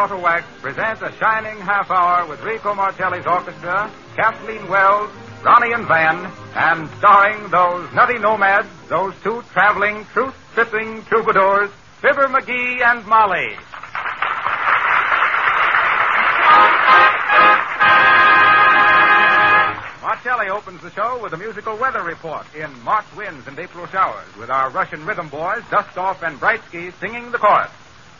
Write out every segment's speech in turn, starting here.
Auto Wax presents a shining half hour with Rico Martelli's orchestra, Kathleen Wells, Ronnie and Van, and starring those nutty nomads, those two traveling, truth-tripping troubadours, Fibber McGee and Molly. Martelli opens the show with a musical weather report in March winds and April showers, with our Russian rhythm boys, Dustoff and Brightsky, singing the chorus.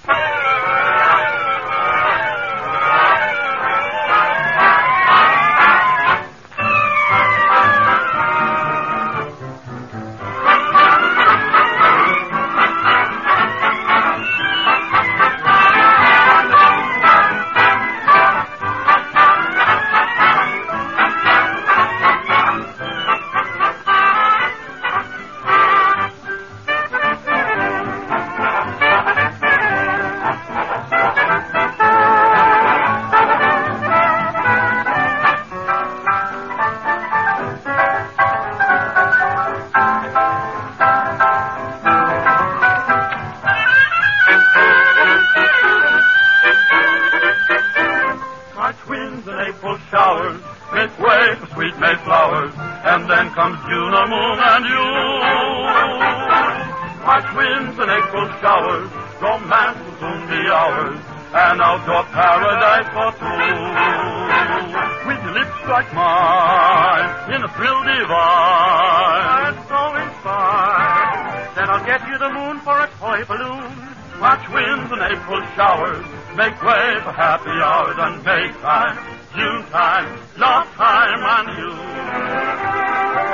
Showers make way for happy hours and May time, June time, love time and you.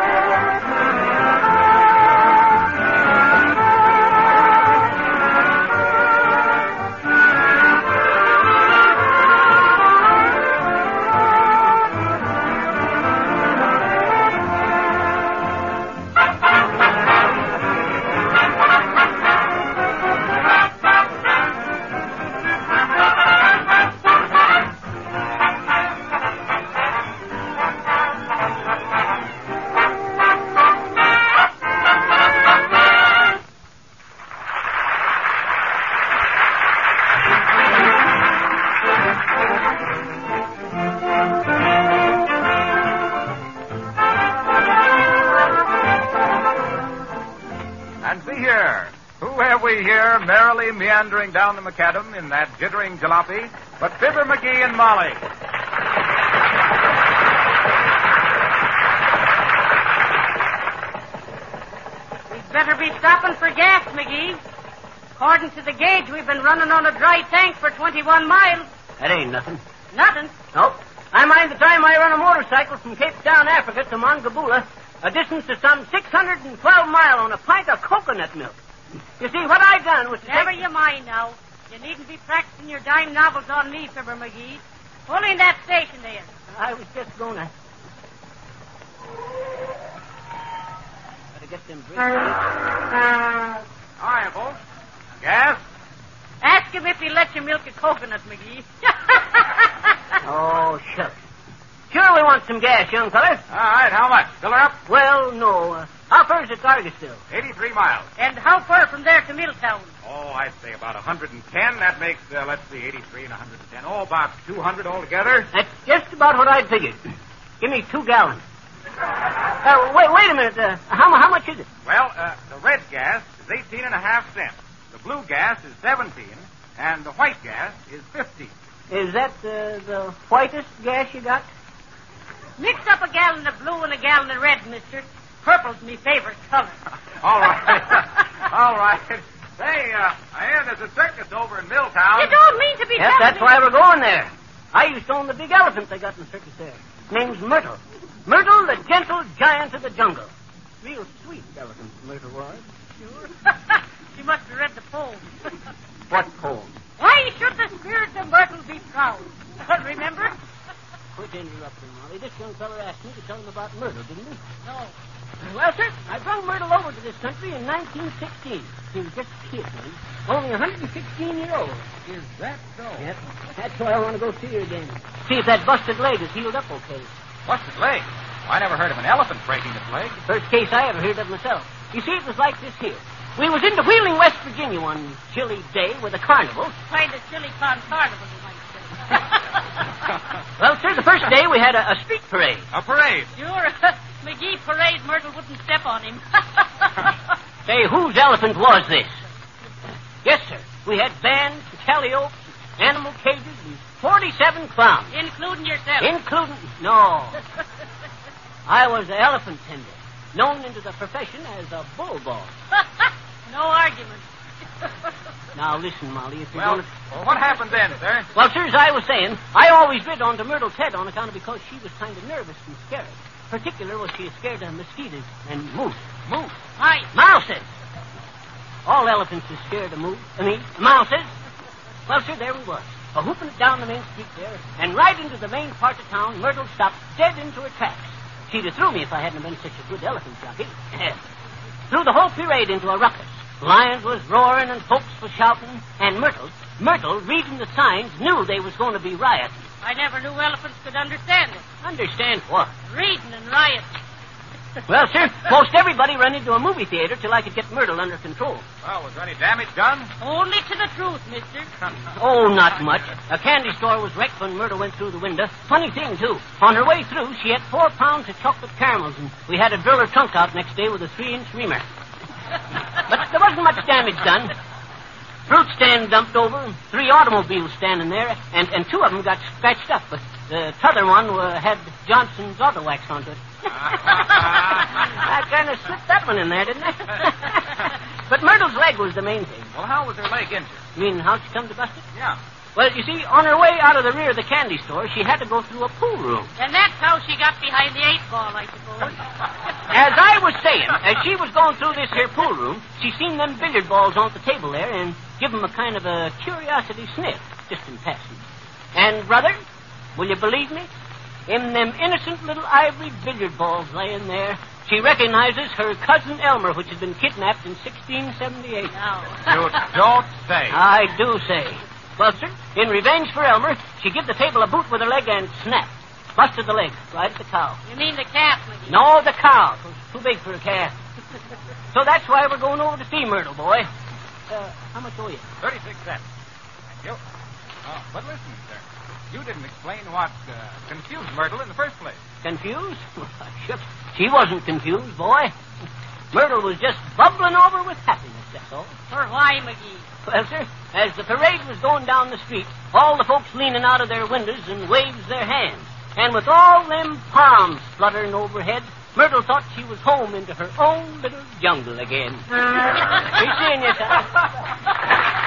Merrily meandering down the macadam in that jittering jalopy, but Fibber McGee and Molly. We'd better be stopping for gas, McGee. According to the gauge, we've been running on a dry tank for 21 miles. That ain't nothing. Nothing? Nope. I mind the time I run a motorcycle from Cape Town, Africa to Mongabula, a distance of some 612 miles on a pint of coconut milk. You see, what I done was to Never you mind now. You needn't be practicing your dime novels on me, Fibber McGee. Pull in that station there. I was just gonna. Better get them brakes. Hiya, folks. Gas? Ask him if he'll let you milk a coconut, McGee. Oh, shucks. Sure we want some gas, young feller. All right, how much? Fill her up? Well, no. How far is the Cargisville? 83 miles. And how far from there to Middletown? Oh, I'd say about 110. That makes, 83 and 110. Oh, about 200 altogether. That's just about what I figured. Give me 2 gallons. Wait a minute. How much is it? Well, the red gas is 18 and a half cents. The blue gas is 17, and the white gas is 15. Is that the whitest gas you got? Mix up a gallon of blue and a gallon of red, mister. Purple's me favorite color. All right. All right. Say, I hear there's a circus over in Milltown. You don't mean to be Yes, that's why we're going there. I used to own the big elephant they got in the circus there. Name's Myrtle. Myrtle, the gentle giant of the jungle. Real sweet elephant, Myrtle was. Sure. She must have read the poem. What poem? Why should the spirit of Myrtle be proud? Remember? Quit interrupting, Molly. This young feller asked me to tell him about Myrtle, didn't he? No. Well, sir, I brought Myrtle over to this country in 1916. He was just a kid, man. Only 116 years old. Is that so? Yep. That's why I want to go see her again. See if that busted leg is healed up okay. Busted leg? Well, I never heard of an elephant breaking its leg. First case I ever heard of myself. You see, it was like this here. We was into Wheeling, West Virginia one chilly day with a carnival. Kind of silly con carnival, Well, sir, the first day we had a street parade. A parade. Sure. McGee parade, Myrtle wouldn't step on him. Say, whose elephant was this? Yes, sir. We had bands, calliope, animal cages, and 47 clowns. Including yourself. No. I was the elephant tender, known into the profession as a bull boss. No argument. Now, listen, Molly, if you're Well, going to... what happened then, sir? Well, sir, as I was saying, I always rid on to Myrtle's head on account of because she was kind of nervous and scared. Particular was she scared of mosquitoes and moose. Moose. Hi. Mouses. All elephants are scared of mouses. Well, sir, there we was, a-hooping it down the main street there, and right into the main part of town, Myrtle stopped dead into her tracks. She'd have threw me if I hadn't been such a good elephant jockey. Threw the whole parade into a ruckus. Lions was roaring and folks was shouting, and Myrtle, reading the signs, knew they was going to be rioting. I never knew elephants could understand it. Understand what? Reading and rioting. Well, sir, most everybody ran into a movie theater till I could get Myrtle under control. Well, was there any damage done? Only to the truth, mister. Oh, not much. A candy store was wrecked when Myrtle went through the window. Funny thing, too. On her way through, she had 4 pounds of chocolate caramels, and we had to drill her trunk out next day with a 3-inch reamer. But there wasn't much damage done. Fruit stand dumped over, 3 automobiles standing there, and 2 of them got scratched up, but the t'other one had Johnson's auto wax onto it. I kind of slipped that one in there, didn't I? But Myrtle's leg was the main thing. Well, how was her leg injured? You mean how'd she come to bust it? Yeah. Well, you see, on her way out of the rear of the candy store, she had to go through a pool room. And that's how she got behind the 8-ball, I suppose. As I was saying, as she was going through this here pool room, she seen them billiard balls on the table there and give them a kind of a curiosity sniff, just in passing. And, brother, will you believe me? In them innocent little ivory billiard balls laying there, she recognizes her cousin Elmer, which had been kidnapped in 1678. No. You don't say. I do say. Well, sir, in revenge for Elmer, she give the table a boot with her leg and snap. Busted the leg, right at the cow. You mean the calf, McGee? No, the cow. It was too big for a calf. So that's why we're going over to see Myrtle, boy. How much owe you? 36 cents. Thank you. But listen, sir. You didn't explain what confused Myrtle in the first place. Confused? Shucks. She wasn't confused, boy. Myrtle was just bubbling over with happiness, that's all. For why, McGee? Well, sir, as the parade was going down the street, all the folks leaning out of their windows and waves their hands. And with all them palms fluttering overhead, Myrtle thought she was home into her own little jungle again. Be seeing you, sir.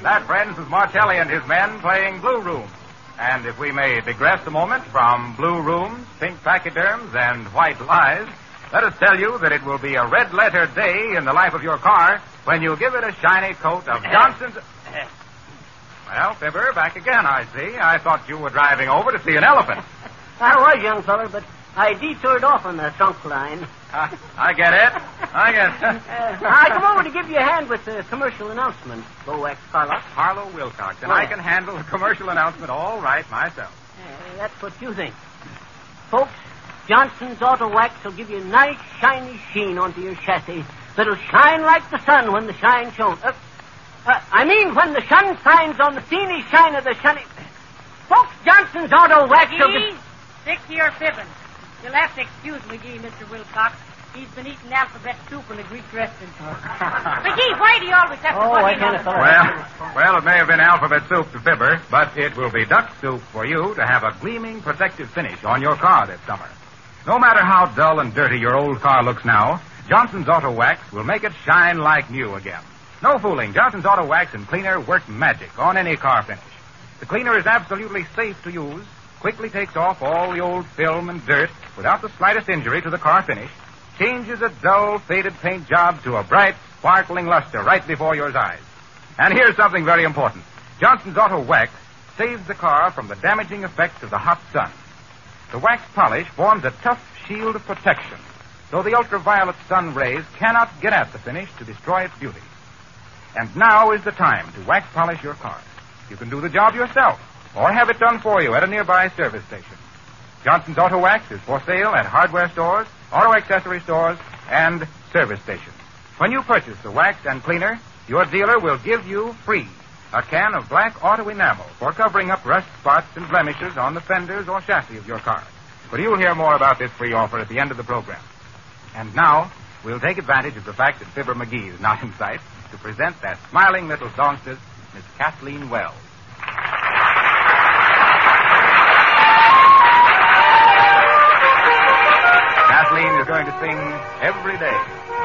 That, friends, is Martelli and his men playing Blue Room. And if we may digress a moment from blue rooms, pink pachyderms, and white lies, let us tell you that it will be a red-letter day in the life of your car when you give it a shiny coat of Johnson's... Well, Fibber, back again, I see. I thought you were driving over to see an elephant. I was, young feller, but I detoured off on the trunk line. I get it. I come over to give you a hand with the commercial announcement, Lowax Carlock. Harlow Wilcox, and I can handle the commercial announcement all right myself. That's what you think. Folks, Johnson's Auto Wax will give you a nice, shiny sheen onto your chassis that'll shine like the sun when the shine shows. When the sun shines on the teeny shine of the sunny... Folks, Johnson's Auto Wax will McGee, stick to your fibbing. You'll have to excuse McGee, Mr. Wilcox. He's been eating alphabet soup in a Greek restaurant. McGee, why do you always have to I can't afford Well, it may have been alphabet soup to Fibber, but it will be duck soup for you to have a gleaming protective finish on your car this summer. No matter how dull and dirty your old car looks now, Johnson's Auto Wax will make it shine like new again. No fooling. Johnson's Auto Wax and Cleaner work magic on any car finish. The cleaner is absolutely safe to use, quickly takes off all the old film and dirt without the slightest injury to the car finish, changes a dull, faded paint job to a bright, sparkling luster right before your eyes. And here's something very important. Johnson's Auto Wax saves the car from the damaging effects of the hot sun. The wax polish forms a tough shield of protection, so the ultraviolet sun rays cannot get at the finish to destroy its beauty. And now is the time to wax polish your car. You can do the job yourself, or have it done for you at a nearby service station. Johnson's Auto Wax is for sale at hardware stores, auto accessory stores, and service stations. When you purchase the wax and cleaner, your dealer will give you free a can of black auto enamel for covering up rust spots and blemishes on the fenders or chassis of your car. But you'll hear more about this free offer at the end of the program. And now, we'll take advantage of the fact that Fibber McGee is not in sight to present that smiling little songstress, Miss Kathleen Wells. Kathleen is going to sing every day.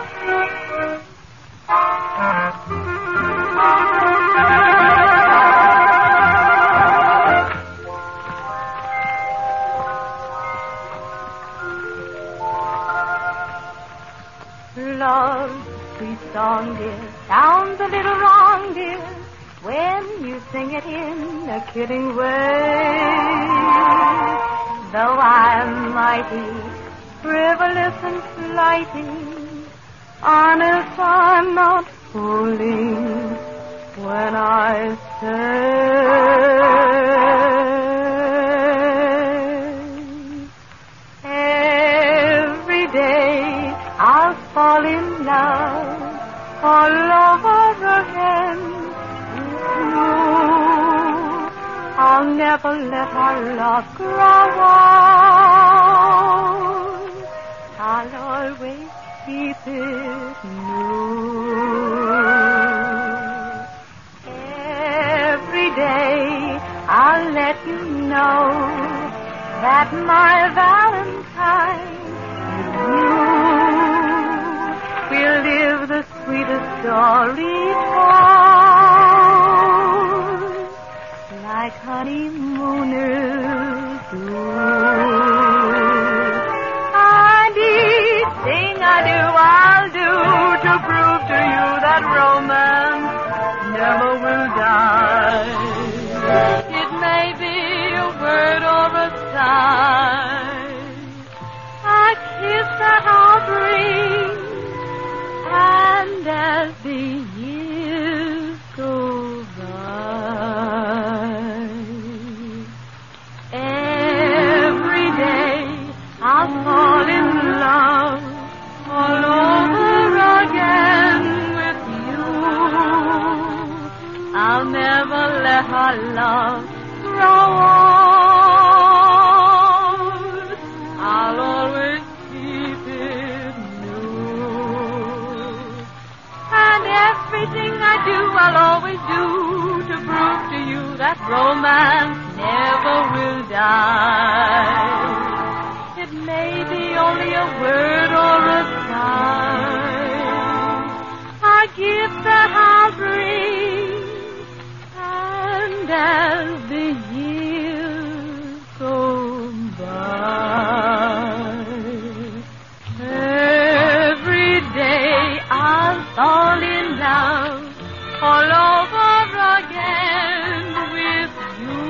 Love, sweet song, dear, sounds a little wrong, dear, when you sing it in a kidding way. Though I'm mighty frivolous and flighty, honest, I'm not fooling when I say every day I'll fall in love all over again with you. I'll never let our love grow old. I'll always keep it new. Every day I'll let you know that my Valentine is you. We'll live the sweetest story told, like honeymooners do. And each thing I do, I'll do to prove to you that romance never will die. It may be a word or a sigh, a kiss that I'll bring, and as the years go by, every day I'll fall in love all over again with you. I'll never let our love grow old. I'll always keep it new. And everything I do, I'll always do to prove to you that romance never will die. It may be only a word or a sigh, a gift that I'll bring, years go by, every day I'll fall in love all over again with you.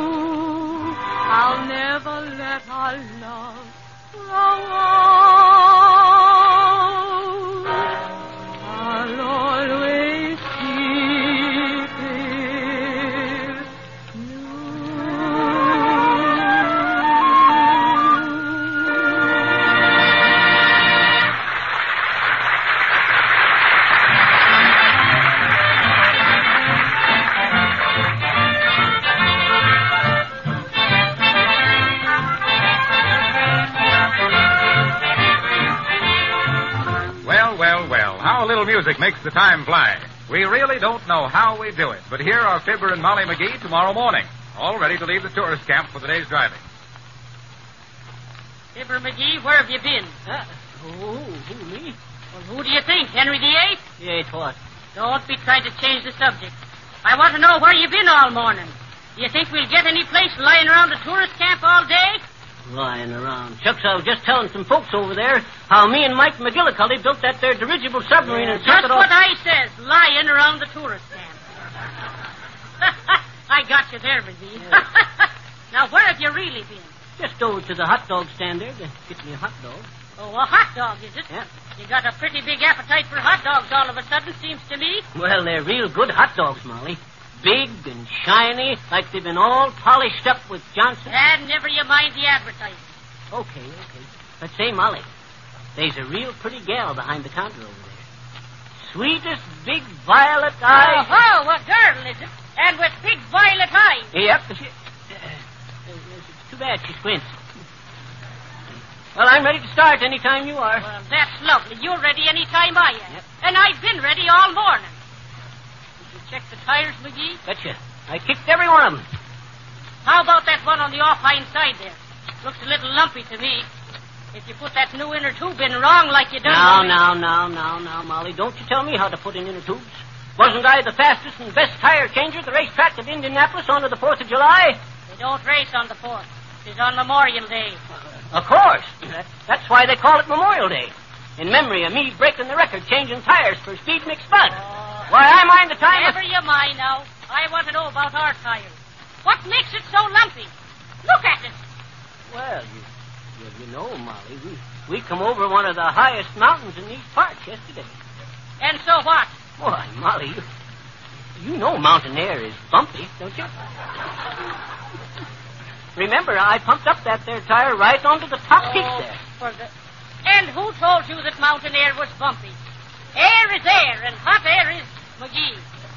I'll never let our love grow old. I'll always keep it Well, how a little music makes the time fly. We really don't know how we do it, but here are Fibber and Molly McGee tomorrow morning, all ready to leave the tourist camp for the day's driving. Fibber McGee, where have you been? Who, me? Well, who do you think? Henry VIII? Yeah, what? Don't be trying to change the subject. I want to know where you've been all morning. Do you think we'll get any place lying around the tourist camp all day? Lying around. Shucks, I was just telling some folks over there how me and Mike McGillicuddy built that there dirigible submarine and sent Just it off. what I says, lying around the tourist camp. I got you there, McGee. Yeah. Now, where have you really been? Just over to the hot dog stand there to get me a hot dog. Oh, a hot dog, is it? Yeah. You got a pretty big appetite for hot dogs all of a sudden, seems to me. Well, they're real good hot dogs, Molly. Big and shiny, like they've been all polished up with Johnson. And never you mind the advertising. Okay. But say, Molly, there's a real pretty gal behind the counter over there. Sweetest big violet eyes. Oh, a girl, is it? And with big violet eyes. Yep. It's too bad she squints. Well, I'm ready to start any time you are. Well, that's lovely. You're ready any time I am. Yep. And I've been ready all morning. Did you check the tires, McGee? Betcha. I kicked every one of them. How about that one on the off-hind side there? Looks a little lumpy to me. If you put that new inner tube in wrong like you done... Now, Molly. Don't you tell me how to put in inner tubes. Wasn't I the fastest and best tire changer at the racetrack at Indianapolis on the 4th of July? They don't race on the 4th. It's on Memorial Day. Of course. That's why they call it Memorial Day. In memory of me breaking the record changing tires for Speed Mix Bud. Why, I mind the time... Never you mind now. I want to know about our tires. What makes it so lumpy? Look at it. Well, you know, Molly, we come over one of the highest mountains in these parts yesterday. And so what? Why, Molly, you know mountain air is bumpy, don't you? Remember, I pumped up that there tire right onto the top peak there. And who told you that mountain air was bumpy? Air is air, and hot air is McGee.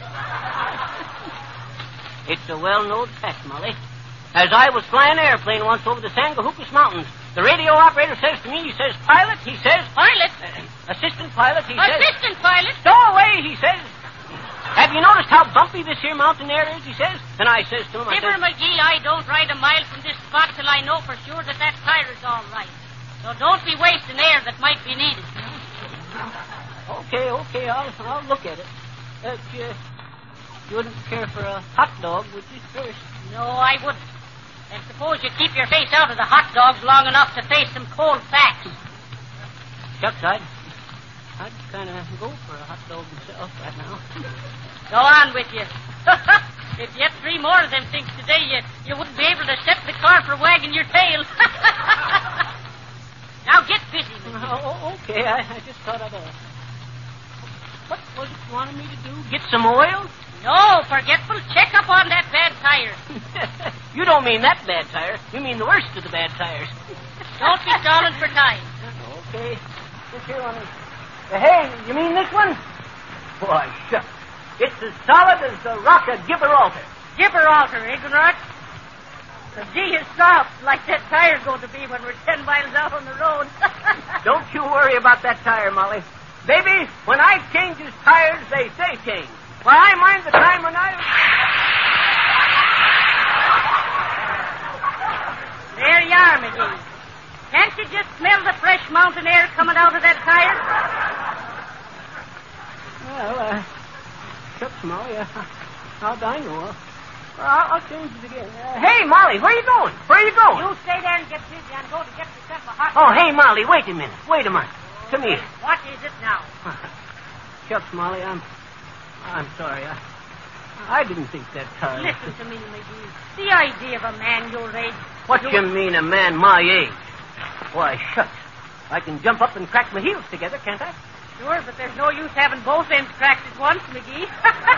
It's a well-known fact, Molly. As I was flying an airplane once over the Sangahookus Mountains, the radio operator says to me, he says, pilot, he says... Pilot? Assistant pilot, he says... Assistant pilot? Stow away, he says. Have you noticed how bumpy this here mountain air is, he says? And I says to him, Fibber McGee, I don't ride a mile from this spot till I know for sure that tire is all right. So don't be wasting air that might be needed. Okay, I'll look at it. You wouldn't care for a hot dog, would you, first? No, I wouldn't. And suppose you keep your face out of the hot dogs long enough to face some cold facts. Shucks, I'd kind of go for a hot dog myself right now. Go on with you. If you had 3 more of them things today, you wouldn't be able to set the car for wagging your tail. Now get busy, McGee. Oh, okay, I just thought I'd ask. What was it you wanted me to do? Get some oil? No, forgetful. Check up on that bad tire. You don't mean that bad tire. You mean the worst of the bad tires. Don't be stalling for time. Okay. This here one is... Hey, you mean this one? Boy, shucks. It's as solid as the rock of Gibraltar. Gibraltar, ignorant. The G is soft, like that tire's going to be when we're 10 miles out on the road. Don't you worry about that tire, Molly. Baby, when I changes tires, they stay changed. Why, I mind the time when I... There you are, McGee. Can't you just smell the fresh mountain air coming out of that tire? Well, shucks, Molly, how'd I know? I'll change it again. Hey, Molly, where are you going? Where are you going? You stay there and get busy. I'm going to get yourself a hot... Oh, hey, Molly, wait a minute. Wait a minute. Come here. What is it now? Shucks, Molly, I'm sorry. I didn't think that time. Listen to me, McGee. The idea of a man your age... What you mean, a man my age? Why, shucks. I can jump up and crack my heels together, can't I? Sure, but there's no use having both ends cracked at once, McGee.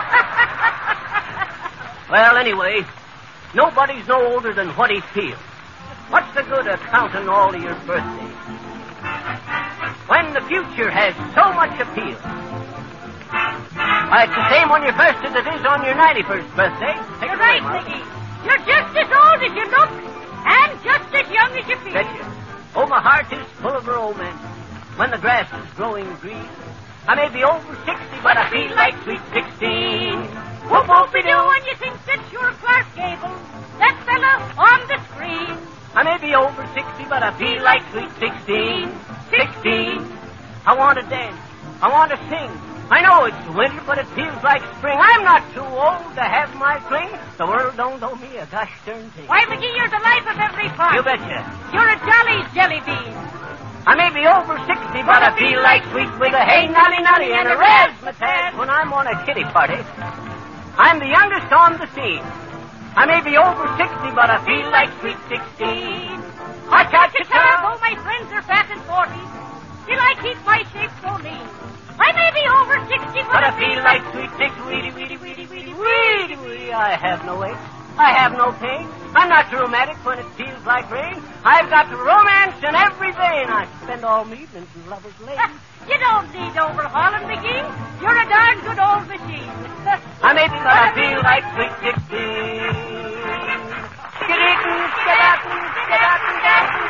Well, anyway, nobody's no older than what he feels. What's the good of counting all of your birthdays when the future has so much appeal? Why, it's the same on your first as it is on your 91st birthday. You're right, McGee. You're just as old as you look and just as young as you feel. Betcha. Oh, my heart is full of romance when the grass is growing green. I may be over 60, but I feel like sweet 16. Whoop, whoopie-doo, when you think that you're Clark Gable, that fella on the screen. I may be over 60, but I feel like sweet 16. 16. I want to dance. I want to sing. I know it's winter, but it feels like spring. I'm not too old to have my fling. The world don't owe me a gosh darn thing. Why, McGee, you're the life of every party. You betcha. You're a jolly jelly bean. I may be over 60, but I feel like sweet with a hey nolly nolly and a razzmatazz when I'm on a kiddie party. I'm the youngest on the scene. I may be over 60, but I feel like sweet 16. Ha-cha-cha-cha. Though my friends are fat and 40, still I keep my shape so lean. I may be over 60, but I feel like sweet 16. Weedy, weedy, weedy, weedy, weedy, weedy. I have no ache. I have no pain. I'm not rheumatic when it feels like rain. I've got romance in every vein. I spend all my evenings in Lover's Lane. You don't need overhauling, McGee. You're a darn good old machine. I may be, but I feel like sweet 16. Skiditten, skidatten, skidatten, datten,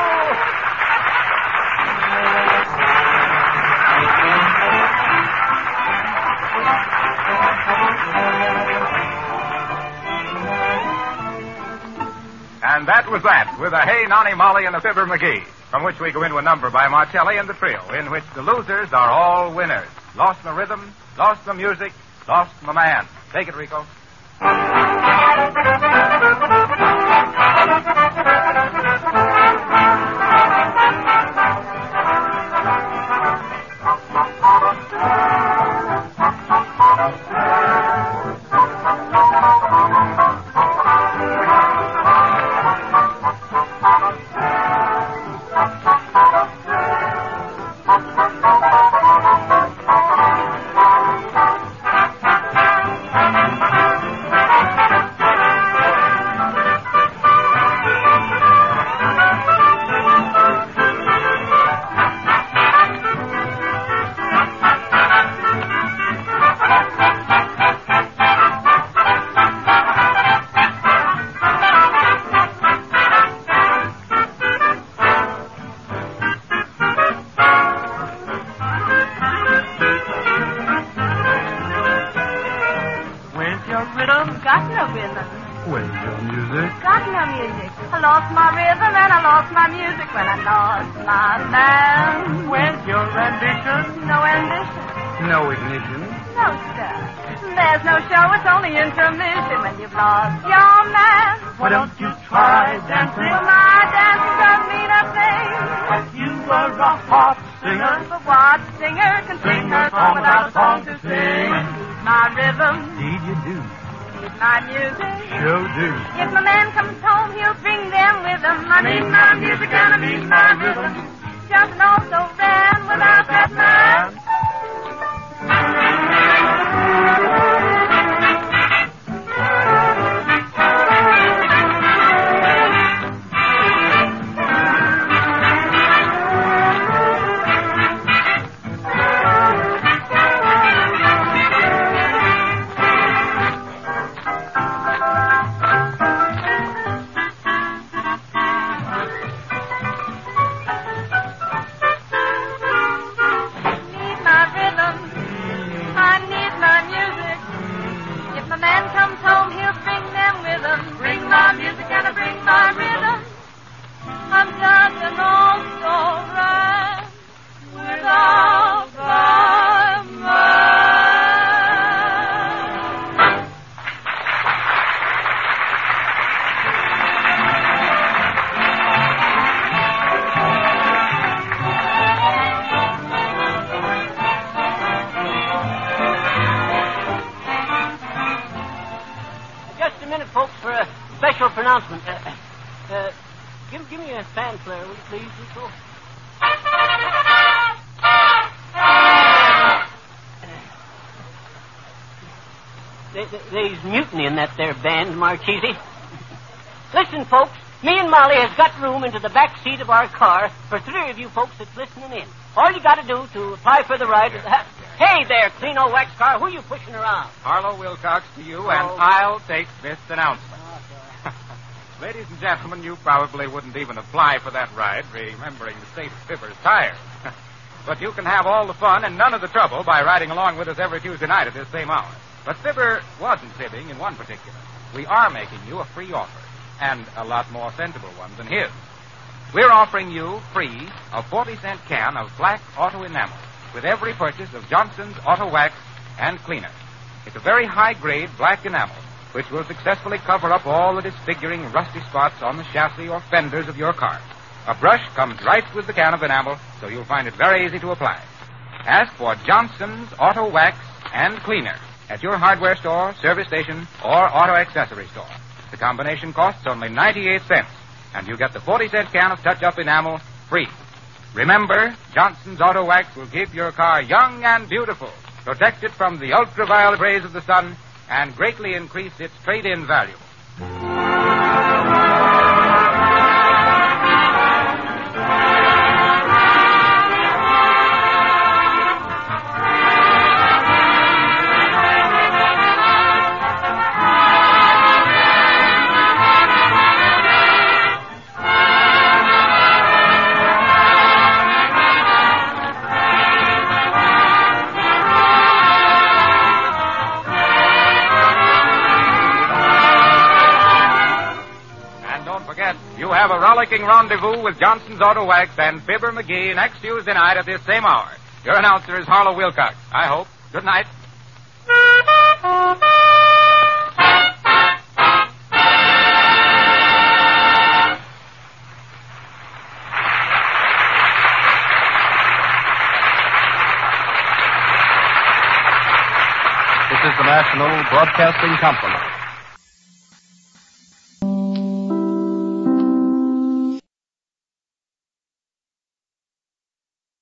And that was that, with a Hey Nonny Molly and a Fibber McGee, from which we go into a number by Martelli and the trio, in which the losers are all winners. Lost my rhythm, lost my music, lost my man. Take it, Rico. No ignition. No, sir. There's no show, it's only intermission when you've lost your man. Why don't you try dancing? Well, my dancing doesn't mean a thing. You were a hot singer. But what singer can sing her song without a song to sing? My rhythm. Indeed you do. Need my music. Sure do. If my man comes home, he'll bring them with him. I need my music and I need my rhythm. Just an all so ran without that man. a minute, folks, for a special pronouncement. Give me a fanfare, will you please, Rico? There's mutiny in that there band, Marchese. Listen, folks, me and Molly has got room into the back seat of our car for 3 of you folks that's listening in. All you got to do to apply for the ride is... Hey there, clean old wax car, who are you pushing around? Harlow Wilcox to you, and I'll take this announcement. Ladies and gentlemen, you probably wouldn't even apply for that ride, remembering the state of Fibber's tires. But you can have all the fun and none of the trouble by riding along with us every Tuesday night at this same hour. But Fibber wasn't fibbing in one particular. We are making you a free offer, and a lot more sensible one than his. We're offering you free a 40-cent can of black auto enamel with every purchase of Johnson's Auto Wax and Cleaner. It's a very high-grade black enamel which will successfully cover up all the disfiguring rusty spots on the chassis or fenders of your car. A brush comes right with the can of enamel, so you'll find it very easy to apply. Ask for Johnson's Auto Wax and Cleaner at your hardware store, service station, or auto accessory store. The combination costs only 98 cents, and you get the 40-cent can of touch-up enamel free. Remember, Johnson's Auto Wax will keep your car young and beautiful, protect it from the ultraviolet rays of the sun, and greatly increase its trade-in value. You have a rollicking rendezvous with Johnson's Auto Wax and Fibber McGee next Tuesday night at this same hour. Your announcer is Harlow Wilcox. I hope. Good night. This is the National Broadcasting Company.